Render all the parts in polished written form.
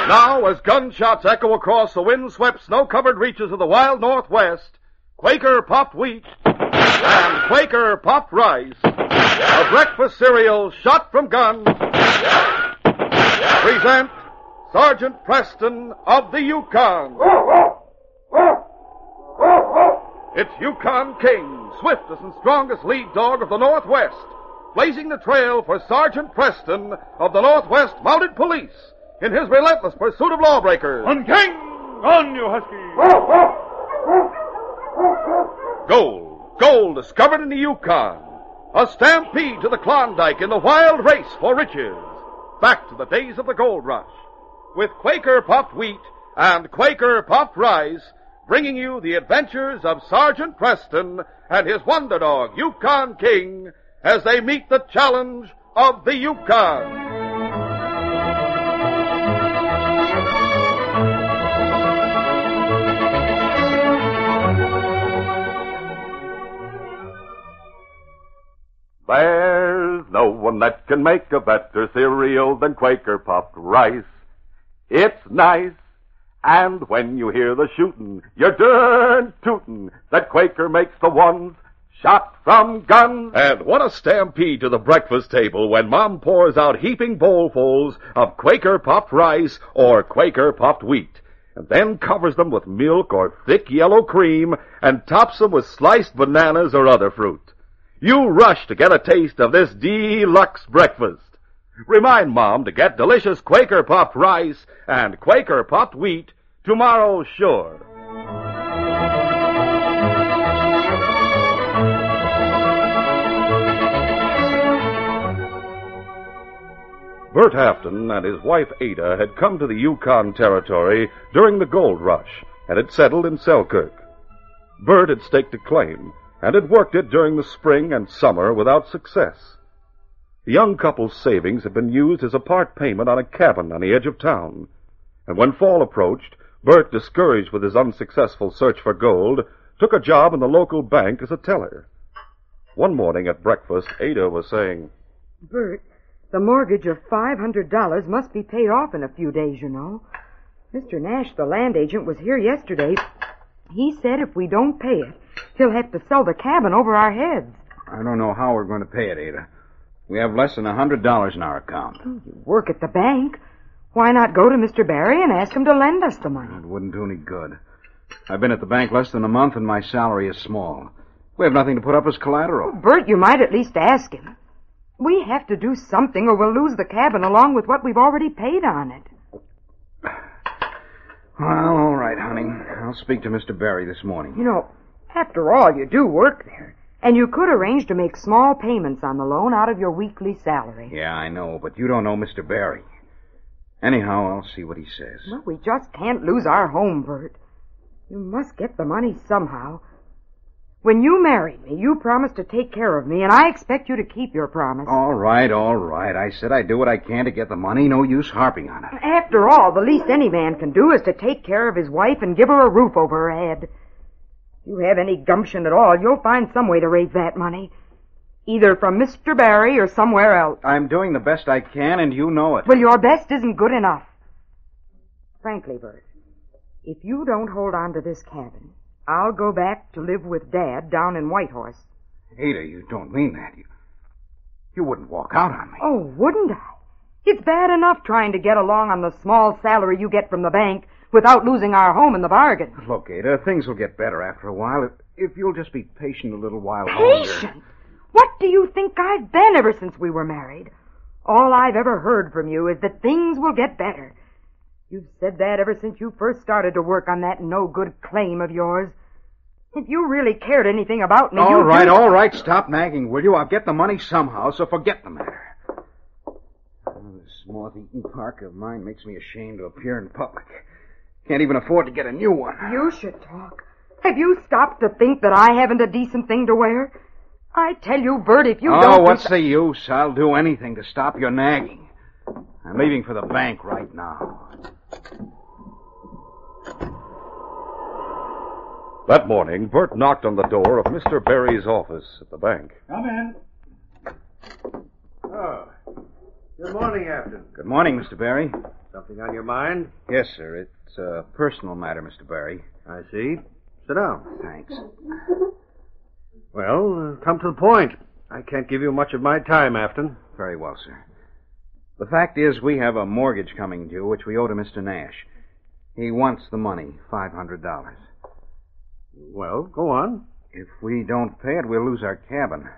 Now, as gunshots echo across the wind-swept, snow-covered reaches of the wild Northwest, Quaker Puffed Wheat and Quaker Puffed Rice, a breakfast cereal shot from guns, present Sergeant Preston of the Yukon. It's Yukon King, swiftest and strongest lead dog of the Northwest, blazing the trail for Sergeant Preston of the Northwest Mounted Police in his relentless pursuit of lawbreakers. On, King! On, you husky! Gold discovered in the Yukon. A stampede to the Klondike in the wild race for riches. Back to the days of the gold rush. With Quaker Puffed Wheat and Quaker Puffed Rice, bringing you the adventures of Sergeant Preston and his wonder dog, Yukon King, as they meet the challenge of the Yukon. There's no one that can make a better cereal than Quaker Puffed Rice. It's nice, and when you hear the shootin', you're darn tootin' that Quaker makes the ones shot from guns. And what a stampede to the breakfast table when Mom pours out heaping bowlfuls of Quaker Puffed Rice or Quaker Puffed Wheat, and then covers them with milk or thick yellow cream and tops them with sliced bananas or other fruit. You rush to get a taste of this deluxe breakfast. Remind Mom to get delicious Quaker Puffed Rice and Quaker Puffed Wheat tomorrow, sure. Bert Afton and his wife Ada had come to the Yukon Territory during the gold rush and had settled in Selkirk. Bert had staked a claim and had worked it during the spring and summer without success. The young couple's savings had been used as a part payment on a cabin on the edge of town, and when fall approached, Bert, discouraged with his unsuccessful search for gold, took a job in the local bank as a teller. One morning at breakfast, Ada was saying, "Bert, the mortgage of $500 must be paid off in a few days, you know. Mr. Nash, the land agent, was here yesterday. He said if we don't pay it, he'll have to sell the cabin over our heads." I don't know how we're going to pay it, Ada. We have less than $100 in our account. You work at the bank. Why not go to Mr. Barry and ask him to lend us the money? It wouldn't do any good. I've been at the bank less than a month, and my salary is small. We have nothing to put up as collateral. Oh, Bert, you might at least ask him. We have to do something or we'll lose the cabin along with what we've already paid on it. Well, all right, honey. I'll speak to Mr. Barry this morning. You know, after all, you do work there. And you could arrange to make small payments on the loan out of your weekly salary. Yeah, I know, but you don't know Mr. Barry. Anyhow, I'll see what he says. Well, we just can't lose our home, Bert. You must get the money somehow. When you married me, you promised to take care of me, and I expect you to keep your promise. All right. I said I'd do what I can to get the money. No use harping on it. After all, the least any man can do is to take care of his wife and give her a roof over her head. If you have any gumption at all, you'll find some way to raise that money. Either from Mr. Barry or somewhere else. I'm doing the best I can, and you know it. Well, your best isn't good enough. Frankly, Bert, if you don't hold on to this cabin, I'll go back to live with Dad down in Whitehorse. Ada, you don't mean that. You wouldn't walk out on me. Oh, wouldn't I? It's bad enough trying to get along on the small salary you get from the bank without losing our home in the bargain. Look, Ada, things will get better after a while if you'll just be patient a little while longer. Patient? What do you think I've been ever since we were married? All I've ever heard from you is that things will get better. You've said that ever since you first started to work on that no-good claim of yours. If you really cared anything about me, All right, stop nagging, will you? I'll get the money somehow, so forget the matter. This moth-eaten parka of mine makes me ashamed to appear in public. Can't even afford to get a new one. You should talk. Have you stopped to think that I haven't a decent thing to wear? I tell you, Bert, if you don't... Oh, what's the use? I'll do anything to stop your nagging. I'm leaving for the bank right now. That morning, Bert knocked on the door of Mr. Barry's office at the bank. Come in. Oh. Good morning, Afton. Good morning, Mr. Barry. Something on your mind? Yes, sir. It's a personal matter, Mr. Barry. I see. Sit down. Thanks. Well, come to the point. I can't give you much of my time, Afton. Very well, sir. The fact is, we have a mortgage coming due, which we owe to Mr. Nash. He wants the money, $500. Well, go on. If we don't pay it, we'll lose our cabin.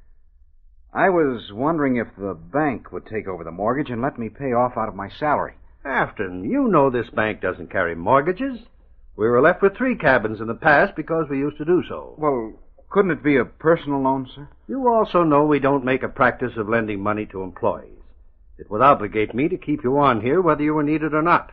I was wondering if the bank would take over the mortgage and let me pay off out of my salary. Afton, you know this bank doesn't carry mortgages. We were left with 3 cabins in the past because we used to do so. Well, couldn't it be a personal loan, sir? You also know we don't make a practice of lending money to employees. It would obligate me to keep you on here whether you were needed or not.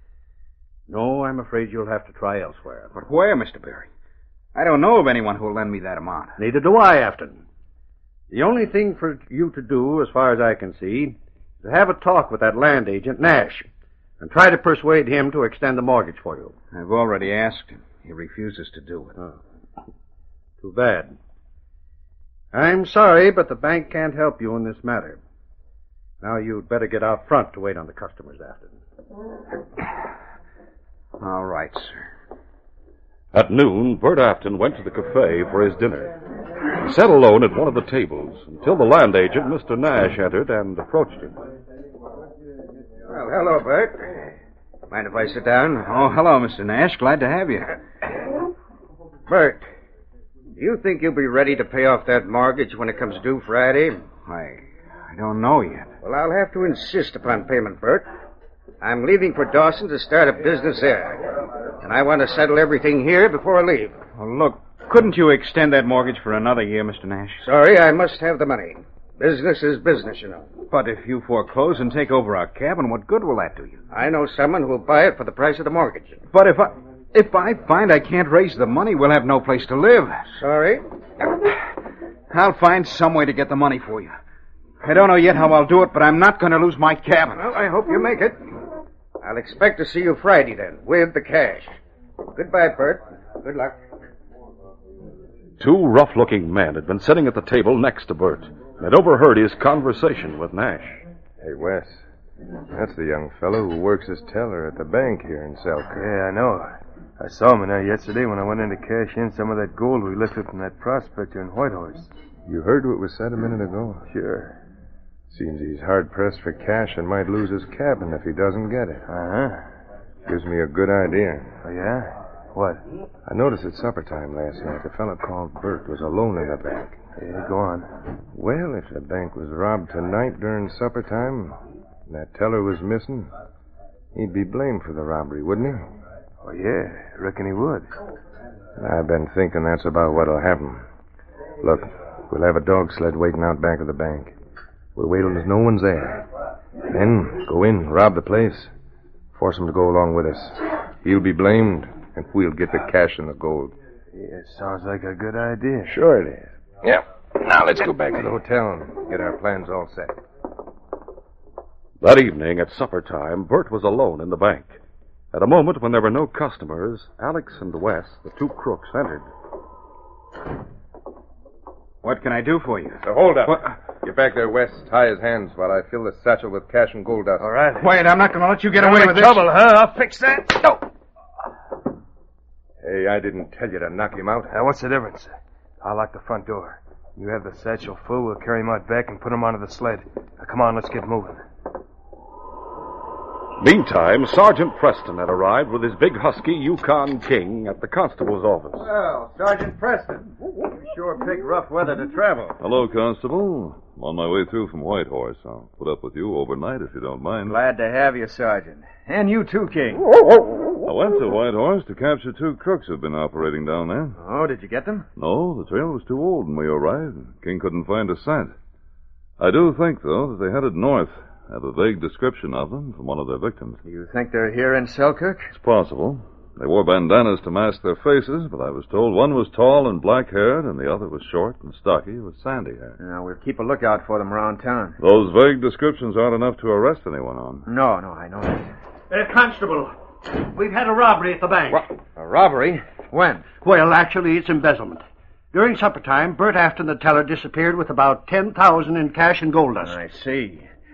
No, I'm afraid you'll have to try elsewhere. But where, Mr. Barry? I don't know of anyone who'll lend me that amount. Neither do I, Afton. The only thing for you to do, as far as I can see, is to have a talk with that land agent, Nash, and try to persuade him to extend the mortgage for you. I've already asked him. He refuses to do it. Oh. Too bad. I'm sorry, but the bank can't help you in this matter. Now you'd better get out front to wait on the customers, Afton. All right, sir. At noon, Bert Afton went to the cafe for his dinner. He sat alone at one of the tables until the land agent, Mr. Nash, entered and approached him. Well, hello, Bert. Mind if I sit down? Oh, hello, Mr. Nash. Glad to have you. Bert, do you think you'll be ready to pay off that mortgage when it comes due Friday? I don't know yet. Well, I'll have to insist upon payment, Bert. I'm leaving for Dawson to start a business there. And I want to settle everything here before I leave. Well, look, couldn't you extend that mortgage for another year, Mr. Nash? Sorry, I must have the money. Business is business, you know. But if you foreclose and take over our cabin, what good will that do you? I know someone who will buy it for the price of the mortgage. But if I find I can't raise the money, we'll have no place to live. Sorry? I'll find some way to get the money for you. I don't know yet how I'll do it, but I'm not going to lose my cabin. Well, I hope you make it. I'll expect to see you Friday, then, with the cash. Goodbye, Bert. Good luck. 2 rough-looking men had been sitting at the table next to Bert and had overheard his conversation with Nash. Hey, Wes. That's the young fellow who works as teller at the bank here in Selkirk. Yeah, I know. I saw him in there yesterday when I went in to cash in some of that gold we lifted from that prospector in Whitehorse. You heard what was said a minute ago? Sure. Seems he's hard-pressed for cash and might lose his cabin if he doesn't get it. Uh-huh. Gives me a good idea. Oh, yeah? What? I noticed at supper time last night the fellow called Bert was alone in the bank. Yeah, go on. Well, if the bank was robbed tonight during supper time, and that teller was missing, he'd be blamed for the robbery, wouldn't he? Oh, yeah. Reckon he would. I've been thinking that's about what'll happen. Look, we'll have a dog sled waiting out back of the bank. We'll wait till there's no one's there. Then go in, rob the place. Force him to go along with us. He'll be blamed, and we'll get the cash and the gold. Yeah, sounds like a good idea. Sure it is. Yeah. Now let's go back to the hotel and get our plans all set. That evening at supper time, Bert was alone in the bank. At a moment when there were no customers, Alex and Wes, the 2 crooks, entered. What can I do for you? So hold up. What? Get back there, Wes. Tie his hands while I fill the satchel with cash and gold dust. All right. Wait, I'm not going to let you get away with this. Trouble, huh? I'll fix that. No. Hey, I didn't tell you to knock him out. Now, what's the difference? I'll lock the front door. You have the satchel full. We'll carry him out back and put him onto the sled. Now, come on, let's get moving. Meantime, Sergeant Preston had arrived with his big husky Yukon King at the constable's office. Well, Sergeant Preston, you sure picked rough weather to travel. Hello, Constable. I'm on my way through from Whitehorse. I'll put up with you overnight if you don't mind. Glad to have you, Sergeant. And you too, King. I went to Whitehorse to capture 2 crooks who've been operating down there. Oh, did you get them? No, the trail was too old when we arrived. King couldn't find a scent. I do think, though, that they headed north. I have a vague description of them from one of their victims. You think they're here in Selkirk? It's possible. They wore bandanas to mask their faces, but I was told one was tall and black-haired and the other was short and stocky with sandy hair. Now, we'll keep a lookout for them around town. Those vague descriptions aren't enough to arrest anyone on. No, I know that. Constable, we've had a robbery at the bank. What? A robbery? When? Well, actually, it's embezzlement. During supper time, Bert Afton, the teller, disappeared with about $10,000 in cash and gold dust. I see.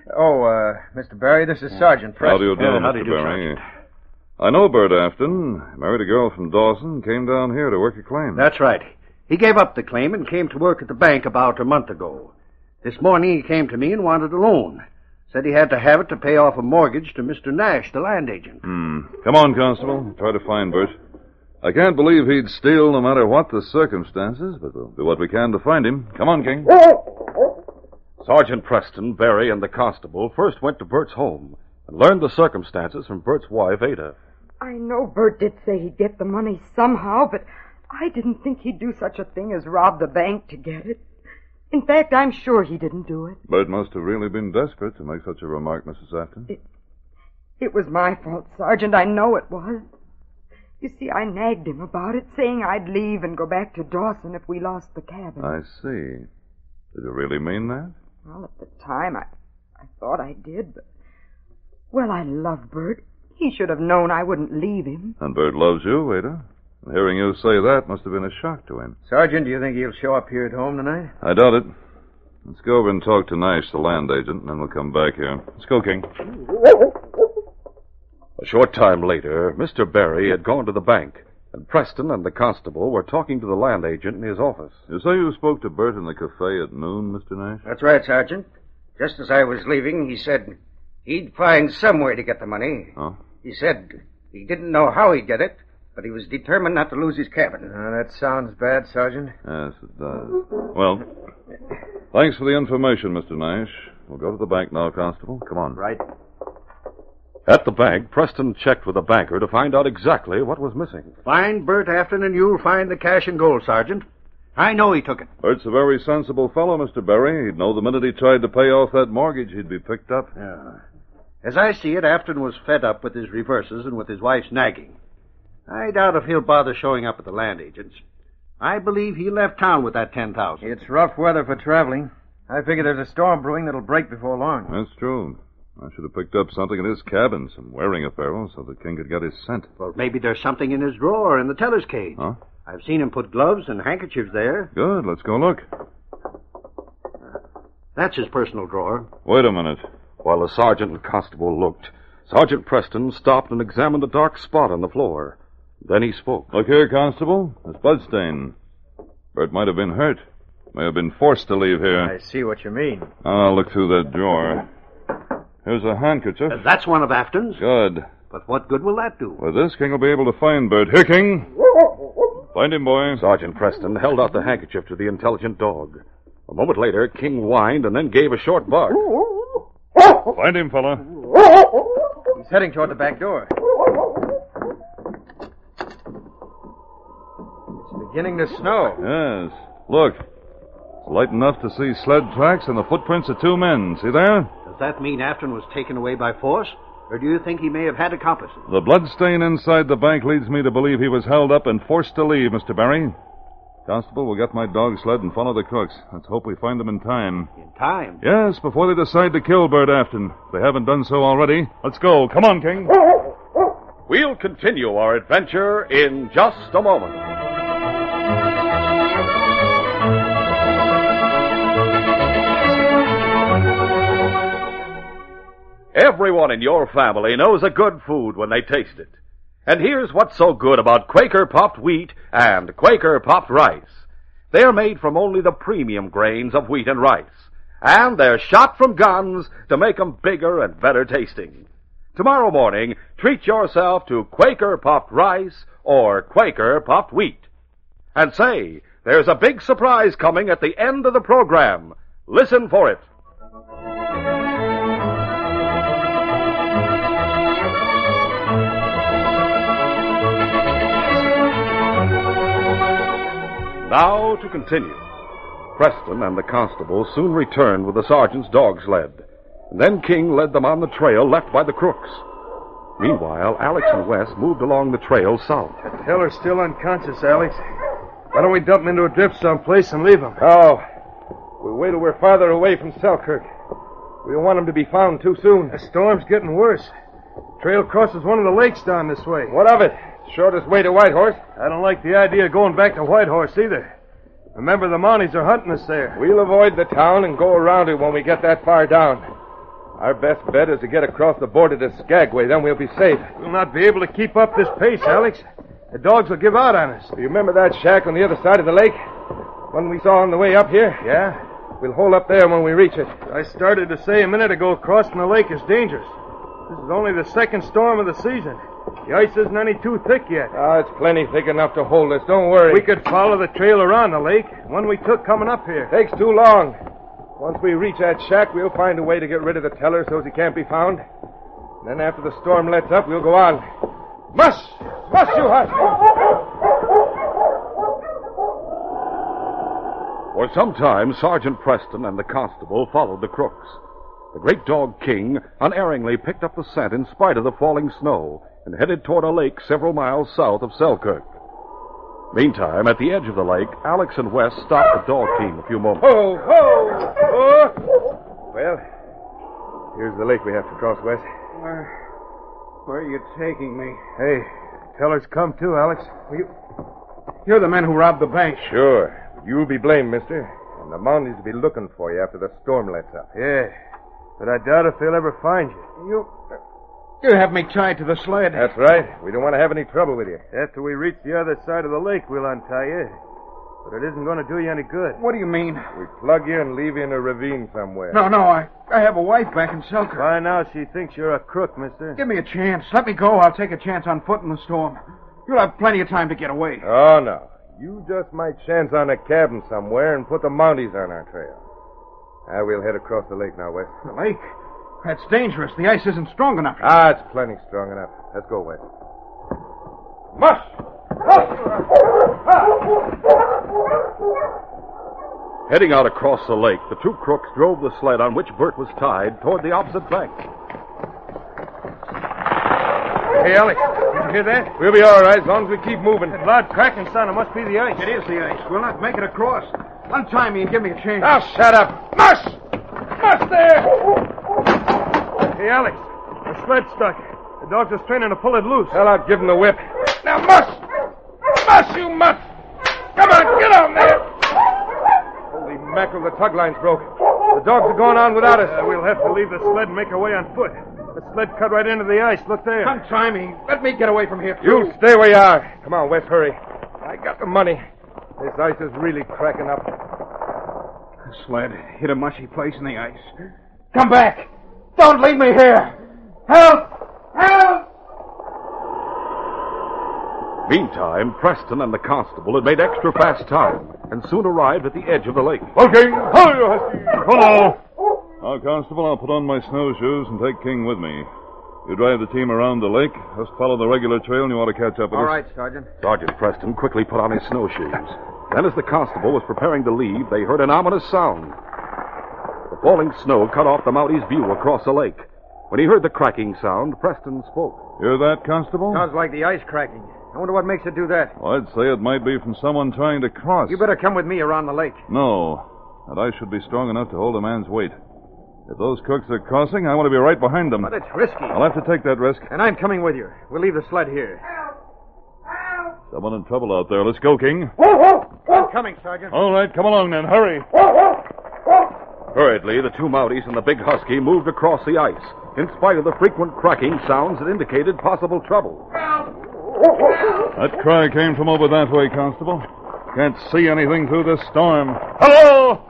Oh, Mr. Barry, this is Sergeant Preston. How do you do, how do Mr. you do, Barry? I know Bert Afton. Married a girl from Dawson, came down here to work a claim. That's right. He gave up the claim and came to work at the bank about a month ago. This morning he came to me and wanted a loan. Said he had to have it to pay off a mortgage to Mr. Nash, the land agent. Come on, Constable. Try to find Bert. I can't believe he'd steal no matter what the circumstances, but we'll do what we can to find him. Come on, King. Sergeant Preston, Barry, and the constable first went to Bert's home and learned the circumstances from Bert's wife, Ada. I know Bert did say he'd get the money somehow, but I didn't think he'd do such a thing as rob the bank to get it. In fact, I'm sure he didn't do it. Bert must have really been desperate to make such a remark, Mrs. Afton. It was my fault, Sergeant. I know it was. You see, I nagged him about it, saying I'd leave and go back to Dawson if we lost the cabin. I see. Did you really mean that? Well, at the time, I thought I did, but... Well, I love Bert. He should have known I wouldn't leave him. And Bert loves you, Ada. And hearing you say that must have been a shock to him. Sergeant, do you think he'll show up here at home tonight? I doubt it. Let's go over and talk to Nash, the land agent, and then we'll come back here. Let's go, King. A short time later, Mr. Barry had gone to the bank, and Preston and the constable were talking to the land agent in his office. You say you spoke to Bert in the cafe at noon, Mr. Nash? That's right, Sergeant. Just as I was leaving, he said he'd find some way to get the money. Huh? He said he didn't know how he'd get it, but he was determined not to lose his cabin. That sounds bad, Sergeant. Yes, it does. Well, thanks for the information, Mr. Nash. We'll go to the bank now, Constable. Come on. Right. At the bank, Preston checked with the banker to find out exactly what was missing. Find Bert Afton and you'll find the cash and gold, Sergeant. I know he took it. Bert's a very sensible fellow, Mr. Barry. He'd know the minute he tried to pay off that mortgage, he'd be picked up. Yeah. As I see it, Afton was fed up with his reverses and with his wife's nagging. I doubt if he'll bother showing up at the land agents. I believe he left town with that $10,000. It's rough weather for traveling. I figure there's a storm brewing that'll break before long. That's true. I should have picked up something in his cabin, some wearing apparel, so that King could get his scent. Well, maybe there's something in his drawer in the teller's cage. Huh? I've seen him put gloves and handkerchiefs there. Good, let's go look. That's his personal drawer. Wait a minute. While the sergeant and constable looked, Sergeant Preston stopped and examined a dark spot on the floor. Then he spoke. Look here, Constable. There's bloodstain. Bert might have been hurt. May have been forced to leave here. I see what you mean. I'll look through that drawer. Here's a handkerchief. That's one of Afton's. Good. But what good will that do? With this, King will be able to find Bert. Here, King. Find him, boy. Sergeant Preston held out the handkerchief to the intelligent dog. A moment later, King whined and then gave a short bark. Find him, fella. He's heading toward the back door. It's beginning to snow. Yes. Look. It's light enough to see sled tracks and the footprints of two men. See there? Does that mean Afton was taken away by force? Or do you think he may have had accomplices? The bloodstain inside the bank leads me to believe he was held up and forced to leave, Mr. Barry. Constable, we'll get my dog sled and follow the crooks. Let's hope we find them in time. In time? Yes, before they decide to kill Bert Afton. If they haven't done so already. Let's go. Come on, King. We'll continue our adventure in just a moment. Everyone in your family knows a good food when they taste it. And here's what's so good about Quaker Puffed Wheat and Quaker Puffed Rice. They're made from only the premium grains of wheat and rice. And they're shot from guns to make them bigger and better tasting. Tomorrow morning, treat yourself to Quaker Puffed Rice or Quaker Puffed Wheat. And say, there's a big surprise coming at the end of the program. Listen for it. Now to continue. Preston and the constable soon returned with the sergeant's dog sled. And then King led them on the trail left by the crooks. Meanwhile, Alex and Wes moved along the trail south. That teller's still unconscious, Alex. Why don't we dump him into a drift someplace and leave him? Oh, we wait till we're farther away from Selkirk. We don't want him to be found too soon. The storm's getting worse. Trail crosses one of the lakes down this way. What of it? Shortest way to Whitehorse. I don't like the idea of going back to Whitehorse either. Remember, the Mounties are hunting us there. We'll avoid the town and go around it when we get that far down. Our best bet is to get across the border to Skagway. Then we'll be safe. We'll not be able to keep up this pace, Alex. The dogs will give out on us. Do you remember that shack on the other side of the lake? One we saw on the way up here? Yeah? We'll hold up there when we reach it. I started to say a minute ago crossing the lake is dangerous. This is only the second storm of the season. The ice isn't any too thick yet. It's plenty thick enough to hold us. Don't worry. We could follow the trail around the lake, one we took coming up here. Takes too long. Once we reach that shack, we'll find a way to get rid of the teller so he can't be found. Then after the storm lets up, we'll go on. Mush! Mush, you hush! For some time, Sergeant Preston and the constable followed the crooks. The great dog King unerringly picked up the scent in spite of the falling snow and headed toward a lake several miles south of Selkirk. Meantime, at the edge of the lake, Alex and Wes stopped the dog team a few moments. Ho, ho, ho! Well, here's the lake we have to cross, Wes. Where are you taking me? Hey, teller's come too, Alex. You're the men who robbed the bank. Sure. You'll be blamed, mister. And the Mounties will be looking for you after the storm lets up. Yeah, but I doubt if they'll ever find you. You have me tied to the sled. That's right. We don't want to have any trouble with you. After we reach the other side of the lake, we'll untie you. But it isn't going to do you any good. What do you mean? We plug you and leave you in a ravine somewhere. No, I have a wife back in Selkirk. By now, she thinks you're a crook, mister. Give me a chance. Let me go. I'll take a chance on foot in the storm. You'll have plenty of time to get away. Oh, no. You just might chance on a cabin somewhere and put the Mounties on our trail. Now, we'll head across the lake now, Wes. The lake? That's dangerous. The ice isn't strong enough. It's plenty strong enough. Let's go, Wes. Mush! Heading out across the lake, the two crooks drove the sled on which Bert was tied toward the opposite bank. Hey, Alex, did you hear that? We'll be all right as long as we keep moving. That loud cracking sound, it must be the ice. It is the ice. We'll not make it across. Untie me and give me a chance. Now, shut up. Mush! Mush there! Hey, Alex, the sled's stuck. The dogs are straining to pull it loose. Well, I'll give them the whip. Now, mush! Mush, you mush! Come on, get on there! Holy mackerel, the tug line's broke. The dogs are going on without us. We'll have to leave the sled and make our way on foot. The sled cut right into the ice. Look there. Untie me. Let me get away from here, too. You stay where you are. Come on, Wes, hurry. I got the money. This ice is really cracking up. The sled hit a mushy place in the ice. Come back! Don't leave me here! Help! Help! Meantime, Preston and the constable had made extra fast time and soon arrived at the edge of the lake. Okay, hurry, you husky. Follow. Now, Constable, I'll put on my snowshoes and take King with me. You drive the team around the lake. Just follow the regular trail and you ought to catch up with us. All right, Sergeant. Sergeant Preston quickly put on his snowshoes. Then, as the constable was preparing to leave, they heard an ominous sound. The falling snow cut off the Mounties' view across the lake. When he heard the cracking sound, Preston spoke. Hear that, Constable? Sounds like the ice cracking. I wonder what makes it do that. Well, I'd say it might be from someone trying to cross. You better come with me around the lake. No. And I should be strong enough to hold a man's weight. If those crooks are crossing, I want to be right behind them. But it's risky. I'll have to take that risk. And I'm coming with you. We'll leave the sled here. Someone in trouble out there. Let's go, King. I'm coming, Sergeant. All right, come along then. Hurry. Hurriedly, the two Mounties and the big husky moved across the ice, in spite of the frequent cracking sounds that indicated possible trouble. That cry came from over that way, Constable. Can't see anything through this storm. Hello!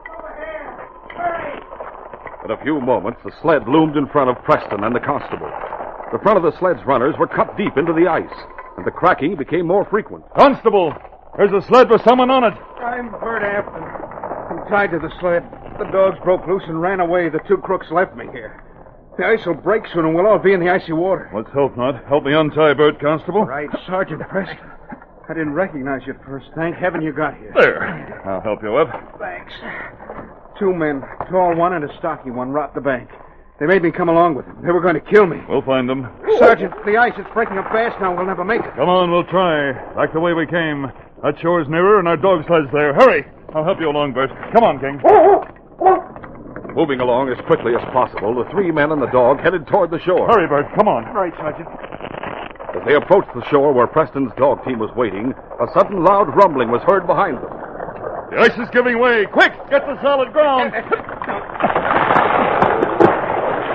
In a few moments, the sled loomed in front of Preston and the constable. The front of the sled's runners were cut deep into the ice, and the cracking became more frequent. Constable! There's a sled with someone on it. I'm Bert Afton. I'm tied to the sled. The dogs broke loose and ran away. The two crooks left me here. The ice will break soon, and we'll all be in the icy water. Let's hope not. Help me untie Bert, Constable. Right, Sergeant Preston. I didn't recognize you at first. Thank heaven you got here. There. I'll help you up. Thanks. Two men, a tall one and a stocky one, robbed the bank. They made me come along with them. They were going to kill me. We'll find them. Sergeant, the ice is breaking up fast now. We'll never make it. Come on, we'll try. Back the way we came. That shore's nearer, and our dog sled's there. Hurry! I'll help you along, Bert. Come on, King. Moving along as quickly as possible, the three men and the dog headed toward the shore. Hurry, Bert. Come on. Right, Sergeant. As they approached the shore where Preston's dog team was waiting, a sudden loud rumbling was heard behind them. The ice is giving way. Quick, get to solid ground.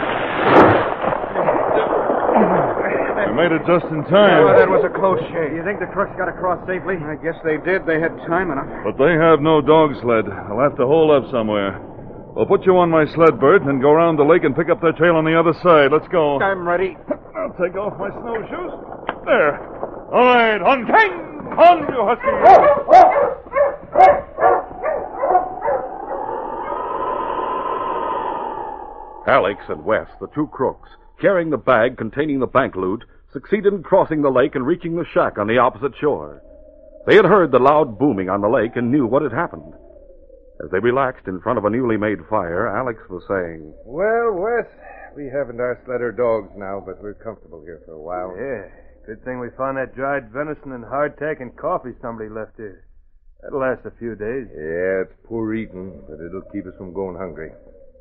We made it just in time. Oh, that was a close shave. You think the crooks got across safely? I guess they did. They had time enough. But they have no dog sled. They'll have to hole up somewhere. We'll put you on my sled, Bert, and go around the lake and pick up their trail on the other side. Let's go. I'm ready. I'll take off my snowshoes. There. All right, on King! On, you husky! Alex and Wes, the two crooks, carrying the bag containing the bank loot, succeeded in crossing the lake and reaching the shack on the opposite shore. They had heard the loud booming on the lake and knew what had happened. As they relaxed in front of a newly made fire, Alex was saying, Well, Wes, we haven't our sled or dogs now, but we're comfortable here for a while. Yeah. Good thing we found that dried venison and hardtack and coffee somebody left here. That'll last a few days. Yeah, it's poor eating, but it'll keep us from going hungry.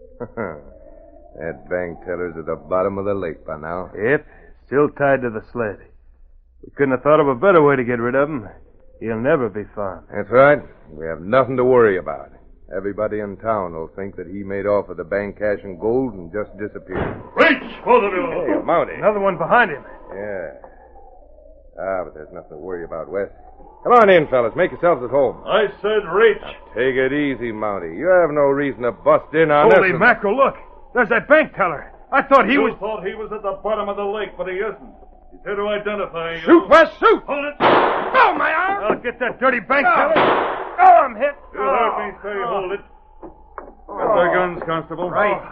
That bank teller's at the bottom of the lake by now. Yep. Still tied to the sled. We couldn't have thought of a better way to get rid of him. He'll never be found. That's right. We have nothing to worry about. Everybody in town will think that he made off with the bank cash and gold and just disappeared. Reach, both of you! Hey, Mounty. Another one behind him. Yeah. But there's nothing to worry about, Wes. Come on in, fellas. Make yourselves at home. I said reach. Take it easy, Mounty. You have no reason to bust in on Holy us. mackerel, look. There's that bank teller. I thought he was... thought he was at the bottom of the lake, but he isn't. He's here to identify you. Shoot, Wes, shoot! Hold it! Oh, my arm! I'll get that dirty bank teller. Oh, I'm hit. You heard me say hold it. Got their guns, Constable.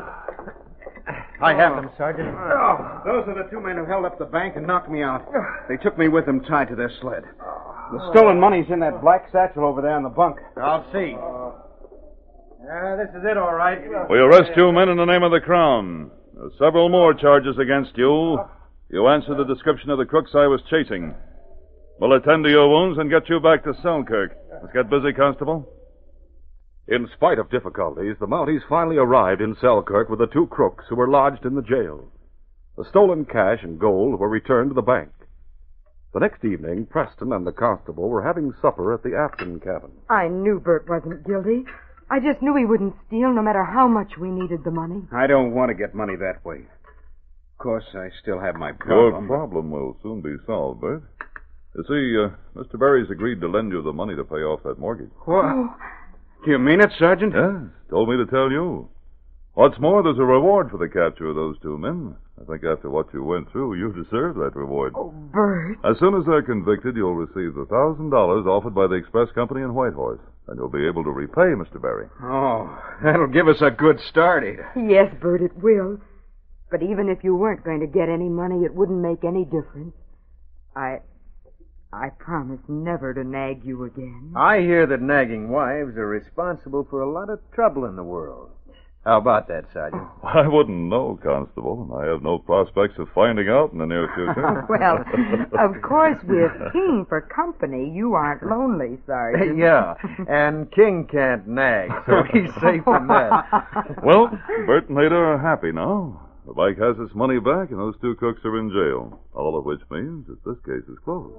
I have them, Sergeant. Those are the two men who held up the bank and knocked me out. They took me with them tied to their sled. The stolen money's in that black satchel over there on the bunk. I'll see. This is it, all right. We arrest you men in the name of the Crown. There are several more charges against you. You answer the description of the crooks I was chasing. We'll attend to your wounds and get you back to Selkirk. Let's get busy, Constable. In spite of difficulties, the Mounties finally arrived in Selkirk with the two crooks who were lodged in the jail. The stolen cash and gold were returned to the bank. The next evening, Preston and the constable were having supper at the Afton cabin. I knew Bert wasn't guilty. I just knew he wouldn't steal no matter how much we needed the money. I don't want to get money that way. Of course, I still have my Your problem. problem will soon be solved, Bert. You see, Mr. Berry's agreed to lend you the money to pay off that mortgage. What? Oh. Do you mean it, Sergeant? Yes, told me to tell you. What's more, there's a reward for the capture of those two men. I think after what you went through, you deserve that reward. Oh, Bert. As soon as they're convicted, you'll receive the $1,000 offered by the express company in Whitehorse, and you'll be able to repay Mr. Berry. Oh, that'll give us a good start, Ada. Yes, Bert, it will. But even if you weren't going to get any money, it wouldn't make any difference. I promise never to nag you again. I hear that nagging wives are responsible for a lot of trouble in the world. How about that, Sergeant? I wouldn't know, Constable, and I have no prospects of finding out in the near future. Well, of course, with King for company, you aren't lonely, Sergeant. Yeah, and King can't nag, so he's safe from that. Well, Bert and Ada are happy now. The bank has its money back, and those two cooks are in jail. All of which means that this case is closed.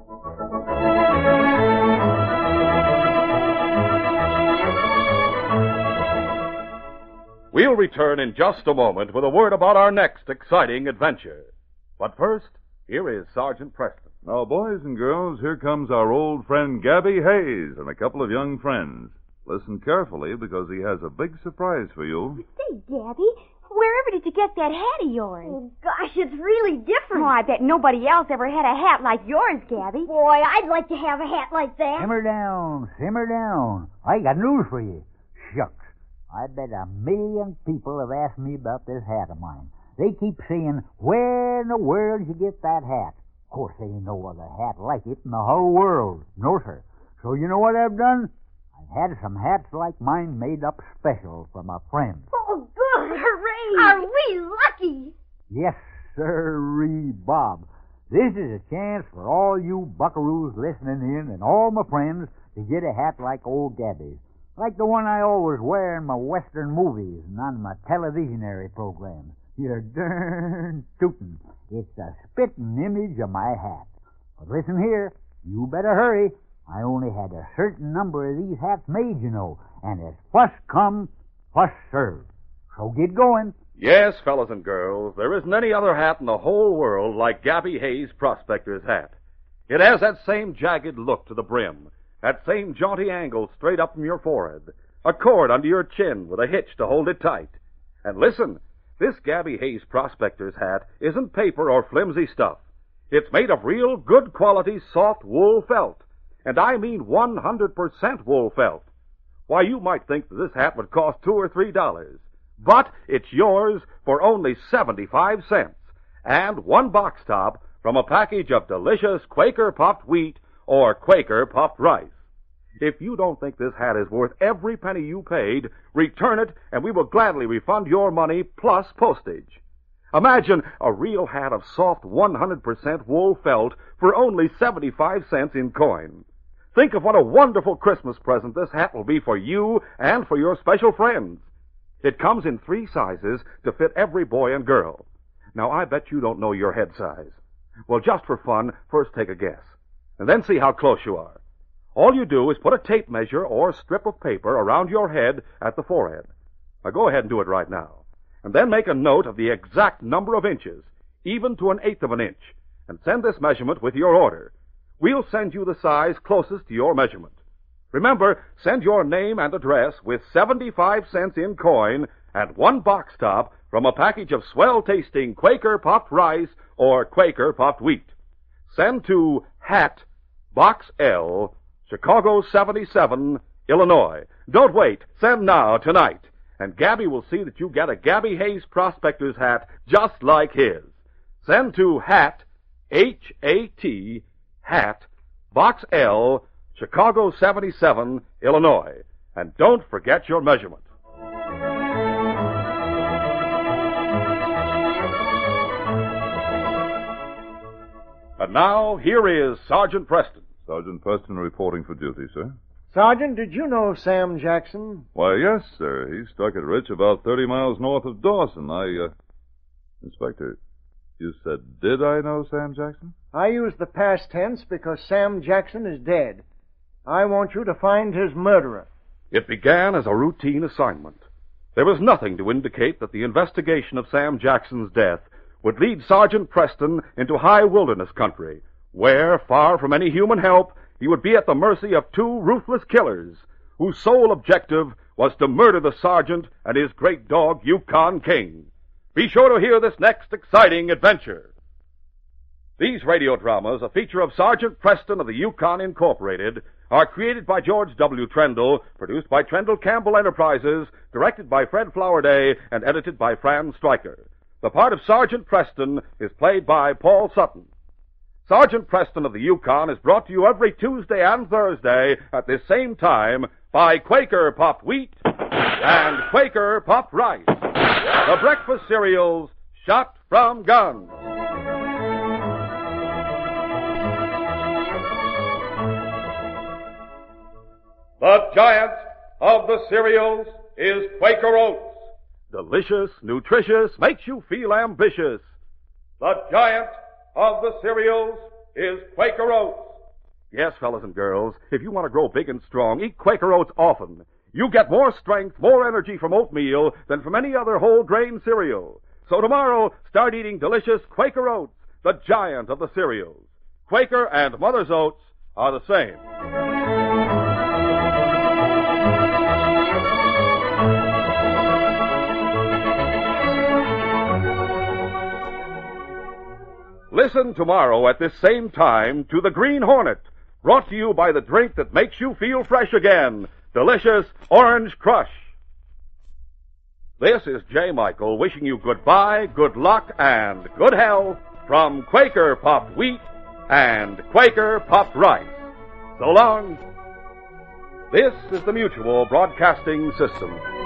We'll return in just a moment with a word about our next exciting adventure. But first, here is Sergeant Preston. Now, boys and girls, here comes our old friend Gabby Hayes and a couple of young friends. Listen carefully, because he has a big surprise for you. Say, Gabby, wherever did you get that hat of yours? Oh, gosh, it's really different. Oh, I bet nobody else ever had a hat like yours, Gabby. Boy, I'd like to have a hat like that. Simmer down, simmer down. I got news for you. Shucks. I bet 1 million people have asked me about this hat of mine. They keep saying, where in the world did you get that hat? Of course, there ain't no other hat like it in the whole world. No, sir. So you know what I've done? I've had some hats like mine made up special for my friends. Oh, good. Hooray. Are we lucky? Yes, sirree, Bob. This is a chance for all you buckaroos listening in and all my friends to get a hat like old Gabby's. Like the one I always wear in my Western movies and on my televisionary programs. You're darn tootin'. It's a spittin' image of my hat. But listen here, you better hurry. I only had a certain number of these hats made, you know, and as fuss come, fuss serve. So get going. Yes, fellas and girls, there isn't any other hat in the whole world like Gabby Hayes' Prospector's hat. It has that same jagged look to the brim, that same jaunty angle straight up from your forehead, a cord under your chin with a hitch to hold it tight. And listen, this Gabby Hayes Prospector's hat isn't paper or flimsy stuff. It's made of real good quality soft wool felt, and I mean 100% wool felt. Why, you might think that this hat would cost $2 or $3, but it's yours for only 75 cents, and one box top from a package of delicious Quaker puffed wheat or Quaker puffed rice. If you don't think this hat is worth every penny you paid, return it and we will gladly refund your money plus postage. Imagine a real hat of soft 100% wool felt for only 75 cents in coin. Think of what a wonderful Christmas present this hat will be for you and for your special friends. It comes in 3 sizes to fit every boy and girl. Now, I bet you don't know your head size. Well, just for fun, first take a guess, and then see how close you are. All you do is put a tape measure or strip of paper around your head at the forehead. Now, go ahead and do it right now. And then make a note of the exact number of inches, even to 1/8 of an inch, and send this measurement with your order. We'll send you the size closest to your measurement. Remember, send your name and address with 75 cents in coin and one box top from a package of swell-tasting Quaker puffed rice or Quaker puffed wheat. Send to Hat, Box L, Chicago 77, Illinois. Don't wait. Send now, tonight. And Gabby will see that you get a Gabby Hayes Prospector's hat just like his. Send to Hat, H-A-T, Hat, Box L, Chicago 77, Illinois. And don't forget your measurement. And now, here is Sergeant Preston. Sergeant Preston reporting for duty, sir. Sergeant, did you know Sam Jackson? Why, yes, sir. He struck it rich about 30 miles north of Dawson. Inspector, you said, did I know Sam Jackson? I use the past tense because Sam Jackson is dead. I want you to find his murderer. It began as a routine assignment. There was nothing to indicate that the investigation of Sam Jackson's death would lead Sergeant Preston into high wilderness country, where, far from any human help, he would be at the mercy of 2 ruthless killers, whose sole objective was to murder the sergeant and his great dog, Yukon King. Be sure to hear this next exciting adventure. These radio dramas, a feature of Sergeant Preston of the Yukon Incorporated, are created by George W. Trendle, produced by Trendle Campbell Enterprises, directed by Fred Flowerday, and edited by Fran Stryker. The part of Sergeant Preston is played by Paul Sutton. Sergeant Preston of the Yukon is brought to you every Tuesday and Thursday at this same time by Quaker Puffed Wheat and Quaker Puffed Rice, the breakfast cereals shot from guns. The giant of the cereals is Quaker Oats. Delicious, nutritious, makes you feel ambitious. The giant of the cereals is Quaker Oats. Yes, fellas and girls, if you want to grow big and strong, eat Quaker Oats often. You get more strength, more energy from oatmeal than from any other whole grain cereal. So tomorrow, start eating delicious Quaker Oats, the giant of the cereals. Quaker and Mother's Oats are the same. Listen tomorrow at this same time to The Green Hornet, brought to you by the drink that makes you feel fresh again, delicious Orange Crush. This is J. Michael wishing you goodbye, good luck, and good health from Quaker Puffed Wheat and Quaker Puffed Rice. So long. This is the Mutual Broadcasting System.